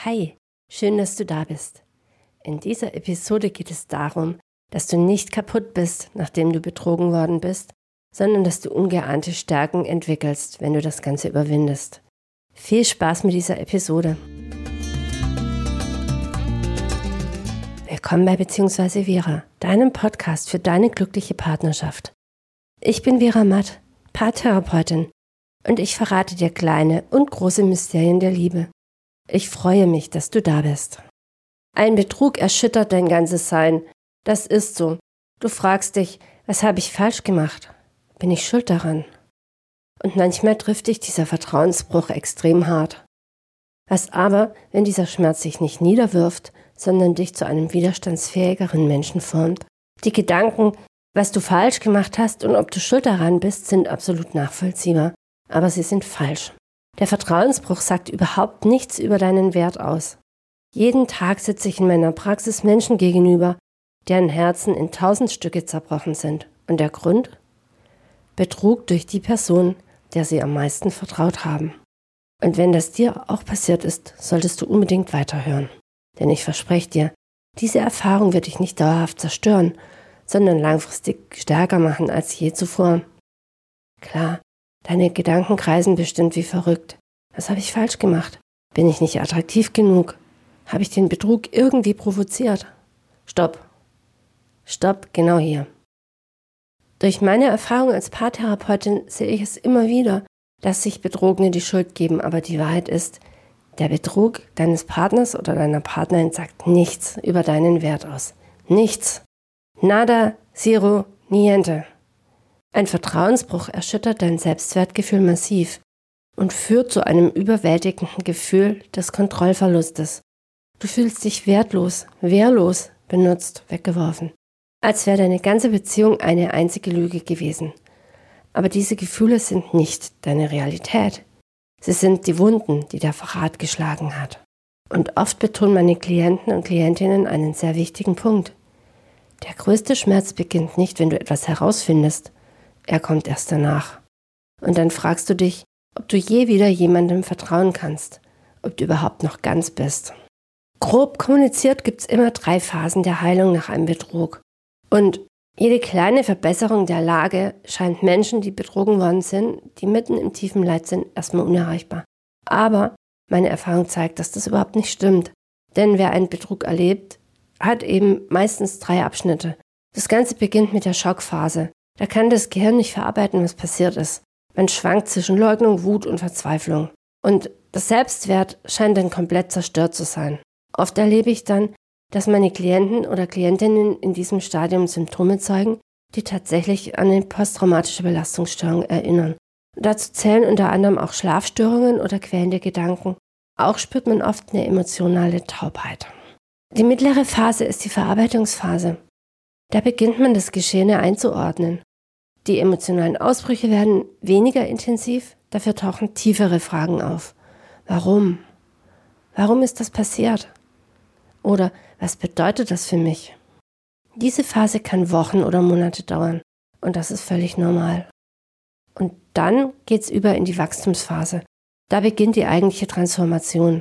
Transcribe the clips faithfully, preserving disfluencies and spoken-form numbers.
Hi, schön, dass du da bist. In dieser Episode geht es darum, dass du nicht kaputt bist, nachdem du betrogen worden bist, sondern dass du ungeahnte Stärken entwickelst, wenn du das Ganze überwindest. Viel Spaß mit dieser Episode. Willkommen bei Beziehungsweise Vera, deinem Podcast für deine glückliche Partnerschaft. Ich bin Vera Matt, Paartherapeutin, und ich verrate dir kleine und große Mysterien der Liebe. Ich freue mich, dass du da bist. Ein Betrug erschüttert dein ganzes Sein. Das ist so. Du fragst dich, was habe ich falsch gemacht? Bin ich schuld daran? Und manchmal trifft dich dieser Vertrauensbruch extrem hart. Was aber, wenn dieser Schmerz sich nicht niederwirft, sondern dich zu einem widerstandsfähigeren Menschen formt? Die Gedanken, was du falsch gemacht hast und ob du schuld daran bist, sind absolut nachvollziehbar, aber sie sind falsch. Der Vertrauensbruch sagt überhaupt nichts über deinen Wert aus. Jeden Tag sitze ich in meiner Praxis Menschen gegenüber, deren Herzen in tausend Stücke zerbrochen sind. Und der Grund? Betrug durch die Person, der sie am meisten vertraut haben. Und wenn das dir auch passiert ist, solltest du unbedingt weiterhören. Denn ich verspreche dir, diese Erfahrung wird dich nicht dauerhaft zerstören, sondern langfristig stärker machen als je zuvor. Klar, deine Gedanken kreisen bestimmt wie verrückt. Was habe ich falsch gemacht? Bin ich nicht attraktiv genug? Habe ich den Betrug irgendwie provoziert? Stopp. Stopp, genau hier. Durch meine Erfahrung als Paartherapeutin sehe ich es immer wieder, dass sich Betrogene die Schuld geben, aber die Wahrheit ist, der Betrug deines Partners oder deiner Partnerin sagt nichts über deinen Wert aus. Nichts. Nada, zero, niente. Ein Vertrauensbruch erschüttert dein Selbstwertgefühl massiv und führt zu einem überwältigenden Gefühl des Kontrollverlustes. Du fühlst dich wertlos, wehrlos, benutzt, weggeworfen. Als wäre deine ganze Beziehung eine einzige Lüge gewesen. Aber diese Gefühle sind nicht deine Realität. Sie sind die Wunden, die der Verrat geschlagen hat. Und oft betonen meine Klienten und Klientinnen einen sehr wichtigen Punkt. Der größte Schmerz beginnt nicht, wenn du etwas herausfindest. Er kommt erst danach. Und dann fragst du dich, ob du je wieder jemandem vertrauen kannst, ob du überhaupt noch ganz bist. Grob kommuniziert gibt es immer drei Phasen der Heilung nach einem Betrug. Und jede kleine Verbesserung der Lage scheint Menschen, die betrogen worden sind, die mitten im tiefen Leid sind, erstmal unerreichbar. Aber meine Erfahrung zeigt, dass das überhaupt nicht stimmt. Denn wer einen Betrug erlebt, hat eben meistens drei Abschnitte. Das Ganze beginnt mit der Schockphase. Da kann das Gehirn nicht verarbeiten, was passiert ist. Man schwankt zwischen Leugnung, Wut und Verzweiflung. Und das Selbstwert scheint dann komplett zerstört zu sein. Oft erlebe ich dann, dass meine Klienten oder Klientinnen in diesem Stadium Symptome zeigen, die tatsächlich an eine posttraumatische Belastungsstörung erinnern. Und dazu zählen unter anderem auch Schlafstörungen oder quälende Gedanken. Auch spürt man oft eine emotionale Taubheit. Die mittlere Phase ist die Verarbeitungsphase. Da beginnt man das Geschehene einzuordnen. Die emotionalen Ausbrüche werden weniger intensiv, dafür tauchen tiefere Fragen auf. Warum? Warum ist das passiert? Oder was bedeutet das für mich? Diese Phase kann Wochen oder Monate dauern und das ist völlig normal. Und dann geht's über in die Wachstumsphase. Da beginnt die eigentliche Transformation.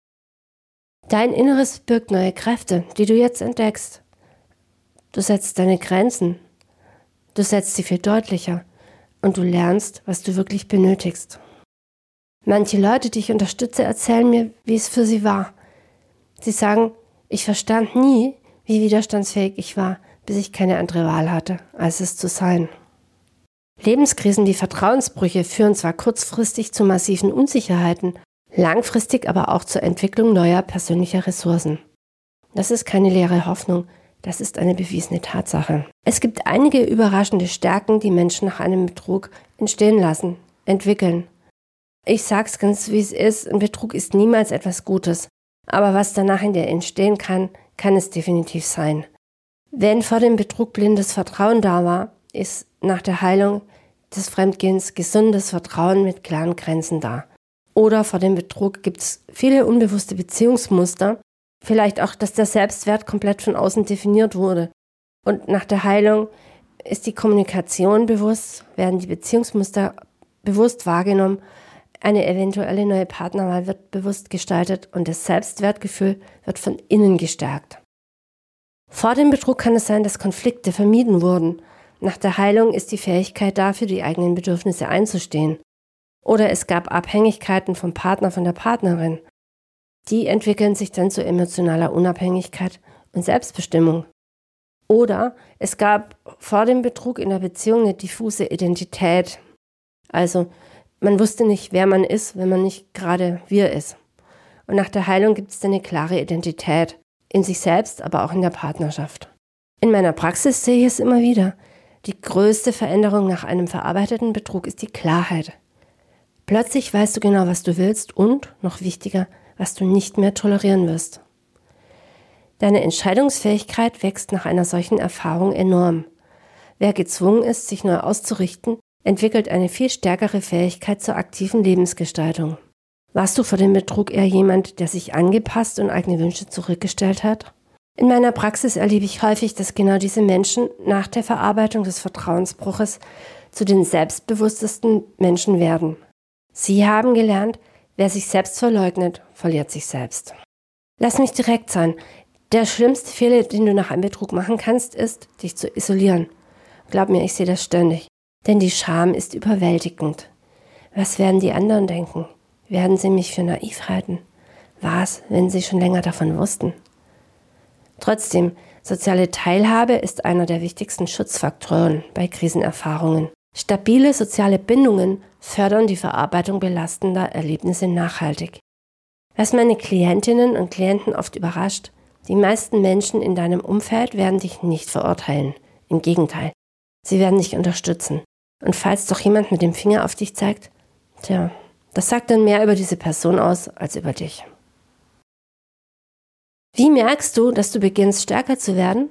Dein Inneres birgt neue Kräfte, die du jetzt entdeckst. Du setzt deine Grenzen. Du setzt sie viel deutlicher und du lernst, was du wirklich benötigst. Manche Leute, die ich unterstütze, erzählen mir, wie es für sie war. Sie sagen, ich verstand nie, wie widerstandsfähig ich war, bis ich keine andere Wahl hatte, als es zu sein. Lebenskrisen wie Vertrauensbrüche führen zwar kurzfristig zu massiven Unsicherheiten, langfristig aber auch zur Entwicklung neuer persönlicher Ressourcen. Das ist keine leere Hoffnung. Das ist eine bewiesene Tatsache. Es gibt einige überraschende Stärken, die Menschen nach einem Betrug entstehen lassen, entwickeln. Ich sag's ganz wie es ist, ein Betrug ist niemals etwas Gutes. Aber was danach in dir entstehen kann, kann es definitiv sein. Wenn vor dem Betrug blindes Vertrauen da war, ist nach der Heilung des Fremdgehens gesundes Vertrauen mit klaren Grenzen da. Oder vor dem Betrug gibt es viele unbewusste Beziehungsmuster, vielleicht auch, dass der Selbstwert komplett von außen definiert wurde. Und nach der Heilung ist die Kommunikation bewusst, werden die Beziehungsmuster bewusst wahrgenommen, Eine eventuelle neue Partnerwahl wird bewusst gestaltet und das Selbstwertgefühl wird von innen gestärkt. Vor dem Betrug kann es sein, dass Konflikte vermieden wurden. Nach der Heilung ist die Fähigkeit da, für die eigenen Bedürfnisse einzustehen. Oder es gab Abhängigkeiten vom Partner, von der Partnerin. Die entwickeln sich dann zu emotionaler Unabhängigkeit und Selbstbestimmung. Oder es gab vor dem Betrug in der Beziehung eine diffuse Identität. Also man wusste nicht, wer man ist, wenn man nicht gerade wir ist. Und nach der Heilung gibt es dann eine klare Identität. In sich selbst, aber auch in der Partnerschaft. In meiner Praxis sehe ich es immer wieder. Die größte Veränderung nach einem verarbeiteten Betrug ist die Klarheit. Plötzlich weißt du genau, was du willst und, noch wichtiger, was du nicht mehr tolerieren wirst. Deine Entscheidungsfähigkeit wächst nach einer solchen Erfahrung enorm. Wer gezwungen ist, sich neu auszurichten, entwickelt eine viel stärkere Fähigkeit zur aktiven Lebensgestaltung. Warst du vor dem Betrug eher jemand, der sich angepasst und eigene Wünsche zurückgestellt hat? In meiner Praxis erlebe ich häufig, dass genau diese Menschen nach der Verarbeitung des Vertrauensbruches zu den selbstbewusstesten Menschen werden. Sie haben gelernt, wer sich selbst verleugnet, verliert sich selbst. Lass mich direkt sein. Der schlimmste Fehler, den du nach einem Betrug machen kannst, ist, dich zu isolieren. Glaub mir, ich sehe das ständig. Denn die Scham ist überwältigend. Was werden die anderen denken? Werden sie mich für naiv halten? Was, wenn sie schon länger davon wussten? Trotzdem, soziale Teilhabe ist einer der wichtigsten Schutzfaktoren bei Krisenerfahrungen. Stabile soziale Bindungen fördern die Verarbeitung belastender Erlebnisse nachhaltig. Was meine Klientinnen und Klienten oft überrascht, die meisten Menschen in deinem Umfeld werden dich nicht verurteilen. Im Gegenteil, sie werden dich unterstützen. Und falls doch jemand mit dem Finger auf dich zeigt, tja, das sagt dann mehr über diese Person aus als über dich. Wie merkst du, dass du beginnst, stärker zu werden?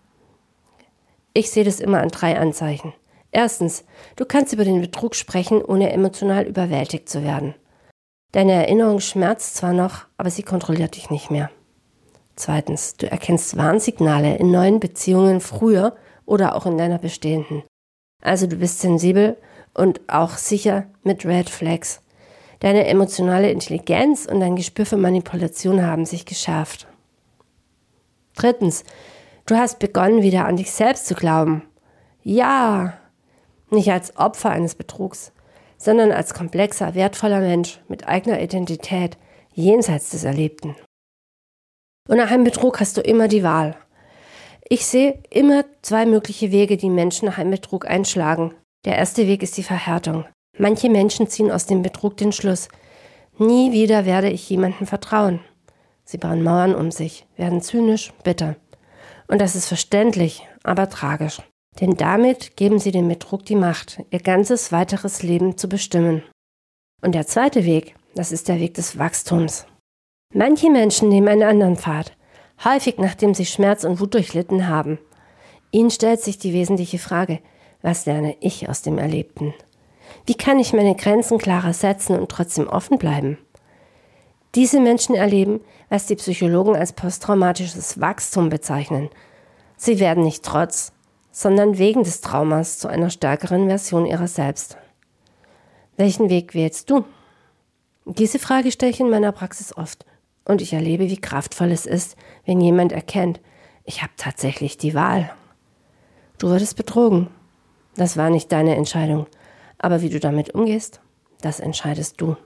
Ich sehe das immer an drei Anzeichen. Erstens, du kannst über den Betrug sprechen, ohne emotional überwältigt zu werden. Deine Erinnerung schmerzt zwar noch, aber sie kontrolliert dich nicht mehr. Zweitens, du erkennst Warnsignale in neuen Beziehungen früher oder auch in deiner bestehenden. Also du bist sensibel und auch sicher mit Red Flags. Deine emotionale Intelligenz und dein Gespür für Manipulation haben sich geschärft. Drittens, du hast begonnen, wieder an dich selbst zu glauben. Ja, nicht als Opfer eines Betrugs, sondern als komplexer, wertvoller Mensch mit eigener Identität, jenseits des Erlebten. Und nach einem Betrug hast du immer die Wahl. Ich sehe immer zwei mögliche Wege, die Menschen nach einem Betrug einschlagen. Der erste Weg ist die Verhärtung. Manche Menschen ziehen aus dem Betrug den Schluss: Nie wieder werde ich jemandem vertrauen. Sie bauen Mauern um sich, werden zynisch, bitter. Und das ist verständlich, aber tragisch. Denn damit geben sie dem Betrug die Macht, ihr ganzes weiteres Leben zu bestimmen. Und der zweite Weg, das ist der Weg des Wachstums. Manche Menschen nehmen einen anderen Pfad, häufig nachdem sie Schmerz und Wut durchlitten haben. Ihnen stellt sich die wesentliche Frage: Was lerne ich aus dem Erlebten? Wie kann ich meine Grenzen klarer setzen und trotzdem offen bleiben? Diese Menschen erleben, was die Psychologen als posttraumatisches Wachstum bezeichnen. Sie werden nicht trotz, sondern wegen des Traumas zu einer stärkeren Version ihrer selbst. Welchen Weg wählst du? Diese Frage stelle ich in meiner Praxis oft und ich erlebe, wie kraftvoll es ist, wenn jemand erkennt: Ich habe tatsächlich die Wahl. Du wurdest betrogen. Das war nicht deine Entscheidung. Aber wie du damit umgehst, das entscheidest du.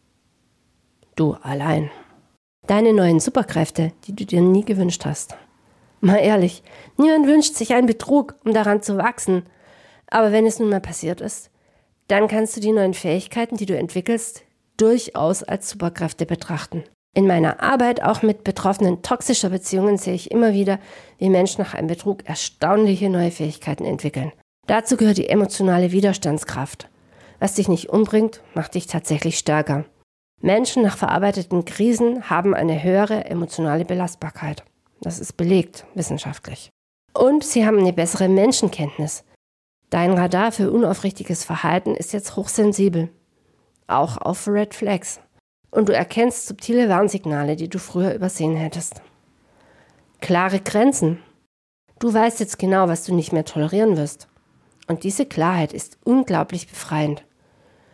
Du allein. Deine neuen Superkräfte, die du dir nie gewünscht hast. Mal ehrlich, niemand wünscht sich einen Betrug, um daran zu wachsen. Aber wenn es nun mal passiert ist, dann kannst du die neuen Fähigkeiten, die du entwickelst, durchaus als Superkräfte betrachten. In meiner Arbeit, auch mit Betroffenen toxischer Beziehungen, sehe ich immer wieder, wie Menschen nach einem Betrug erstaunliche neue Fähigkeiten entwickeln. Dazu gehört die emotionale Widerstandskraft. Was dich nicht umbringt, macht dich tatsächlich stärker. Menschen nach verarbeiteten Krisen haben eine höhere emotionale Belastbarkeit. Das ist belegt, wissenschaftlich. Und sie haben eine bessere Menschenkenntnis. Dein Radar für unaufrichtiges Verhalten ist jetzt hochsensibel. Auch auf Red Flags. Und du erkennst subtile Warnsignale, die du früher übersehen hättest. Klare Grenzen. Du weißt jetzt genau, was du nicht mehr tolerieren wirst. Und diese Klarheit ist unglaublich befreiend.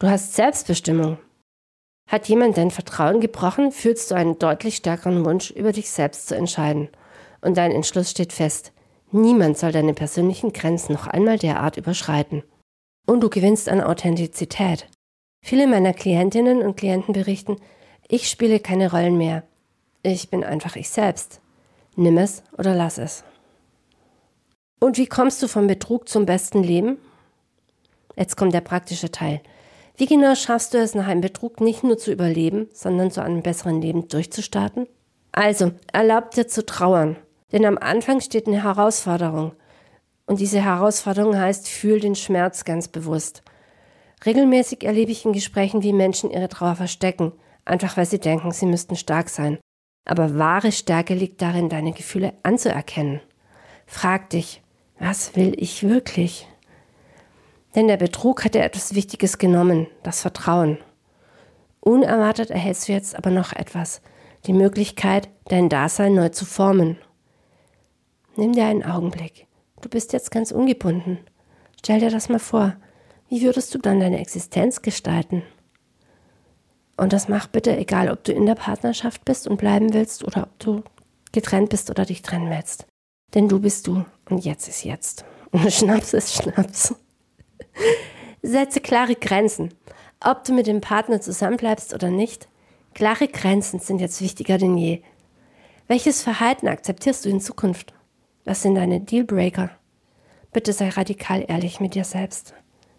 Du hast Selbstbestimmung. Hat jemand dein Vertrauen gebrochen, fühlst du einen deutlich stärkeren Wunsch, über dich selbst zu entscheiden. Und dein Entschluss steht fest. Niemand soll deine persönlichen Grenzen noch einmal derart überschreiten. Und du gewinnst an Authentizität. Viele meiner Klientinnen und Klienten berichten, ich spiele keine Rollen mehr. Ich bin einfach ich selbst. Nimm es oder lass es. Und wie kommst du vom Betrug zum besten Leben? Jetzt kommt der praktische Teil. Wie genau schaffst du es, nach einem Betrug nicht nur zu überleben, sondern zu einem besseren Leben durchzustarten? Also, erlaub dir zu trauern. Denn am Anfang steht eine Herausforderung. Und diese Herausforderung heißt, fühl den Schmerz ganz bewusst. Regelmäßig erlebe ich in Gesprächen, wie Menschen ihre Trauer verstecken, einfach weil sie denken, sie müssten stark sein. Aber wahre Stärke liegt darin, deine Gefühle anzuerkennen. Frag dich, was will ich wirklich? Denn der Betrug hat dir etwas Wichtiges genommen, das Vertrauen. Unerwartet erhältst du jetzt aber noch etwas, die Möglichkeit, dein Dasein neu zu formen. Nimm dir einen Augenblick. Du bist jetzt ganz ungebunden. Stell dir das mal vor. Wie würdest du dann deine Existenz gestalten? Und das mach bitte, egal ob du in der Partnerschaft bist und bleiben willst oder ob du getrennt bist oder dich trennen willst. Denn du bist du und jetzt ist jetzt. Und Schnaps ist Schnaps. Setze klare Grenzen. Ob du mit dem Partner zusammenbleibst oder nicht, klare Grenzen sind jetzt wichtiger denn je. Welches Verhalten akzeptierst du in Zukunft? Was sind deine Dealbreaker? Bitte sei radikal ehrlich mit dir selbst.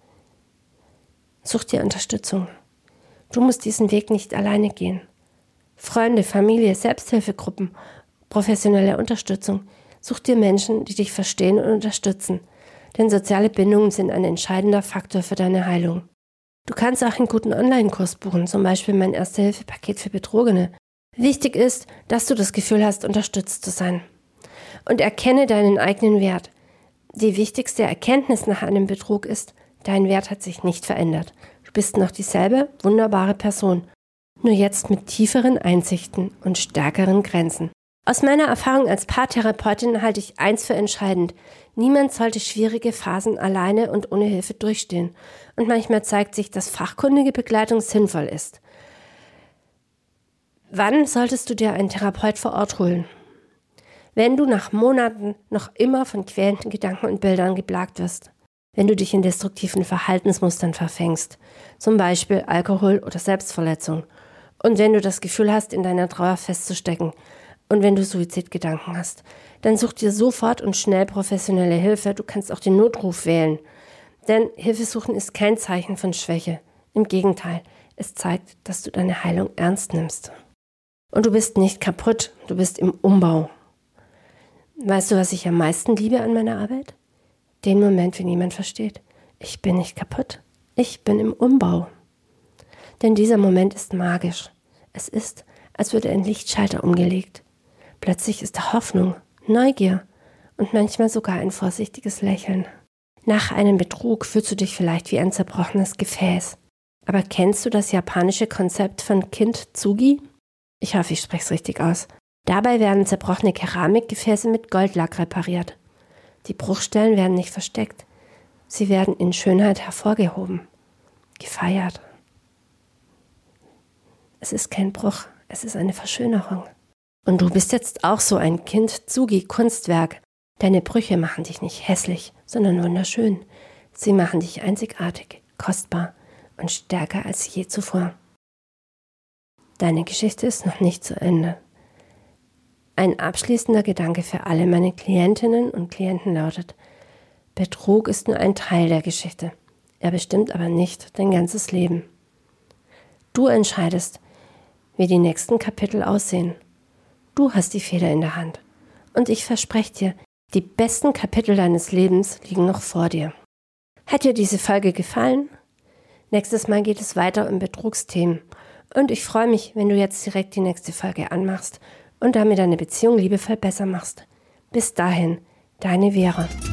Such dir Unterstützung. Du musst diesen Weg nicht alleine gehen. Freunde, Familie, Selbsthilfegruppen, professionelle Unterstützung. Such dir Menschen, die dich verstehen und unterstützen. Denn soziale Bindungen sind ein entscheidender Faktor für deine Heilung. Du kannst auch einen guten Online-Kurs buchen, zum Beispiel mein Erste-Hilfe-Paket für Betrogene. Wichtig ist, dass du das Gefühl hast, unterstützt zu sein. Und erkenne deinen eigenen Wert. Die wichtigste Erkenntnis nach einem Betrug ist, dein Wert hat sich nicht verändert. Du bist noch dieselbe wunderbare Person, nur jetzt mit tieferen Einsichten und stärkeren Grenzen. Aus meiner Erfahrung als Paartherapeutin halte ich eins für entscheidend. Niemand sollte schwierige Phasen alleine und ohne Hilfe durchstehen. Und manchmal zeigt sich, dass fachkundige Begleitung sinnvoll ist. Wann solltest du dir einen Therapeut vor Ort holen? Wenn du nach Monaten noch immer von quälenden Gedanken und Bildern geplagt wirst. Wenn du dich in destruktiven Verhaltensmustern verfängst, zum Beispiel Alkohol oder Selbstverletzung. Und wenn du das Gefühl hast, in deiner Trauer festzustecken und wenn du Suizidgedanken hast, dann such dir sofort und schnell professionelle Hilfe. Du kannst auch den Notruf wählen. Denn Hilfe suchen ist kein Zeichen von Schwäche. Im Gegenteil, es zeigt, dass du deine Heilung ernst nimmst. Und du bist nicht kaputt, du bist im Umbau. Weißt du, was ich am meisten liebe an meiner Arbeit? Den Moment, wenn jemand versteht, ich bin nicht kaputt, ich bin im Umbau. Denn dieser Moment ist magisch. Es ist, als würde ein Lichtschalter umgelegt. Plötzlich ist da Hoffnung, Neugier und manchmal sogar ein vorsichtiges Lächeln. Nach einem Betrug fühlst du dich vielleicht wie ein zerbrochenes Gefäß. Aber kennst du das japanische Konzept von Kintsugi? Ich hoffe, ich spreche es richtig aus. Dabei werden zerbrochene Keramikgefäße mit Goldlack repariert. Die Bruchstellen werden nicht versteckt. Sie werden in Schönheit hervorgehoben, gefeiert. Es ist kein Bruch, es ist eine Verschönerung. Und du bist jetzt auch so ein Kintsugi-Kunstwerk. Deine Brüche machen dich nicht hässlich, sondern wunderschön. Sie machen dich einzigartig, kostbar und stärker als je zuvor. Deine Geschichte ist noch nicht zu Ende. Ein abschließender Gedanke für alle meine Klientinnen und Klienten lautet: Betrug ist nur ein Teil der Geschichte. Er bestimmt aber nicht dein ganzes Leben. Du entscheidest, wie die nächsten Kapitel aussehen. Du hast die Feder in der Hand. Und ich verspreche dir, die besten Kapitel deines Lebens liegen noch vor dir. Hat dir diese Folge gefallen? Nächstes Mal geht es weiter um Betrugsthemen. Und ich freue mich, wenn du jetzt direkt die nächste Folge anmachst und damit deine Beziehung liebevoll besser machst. Bis dahin, deine Vera.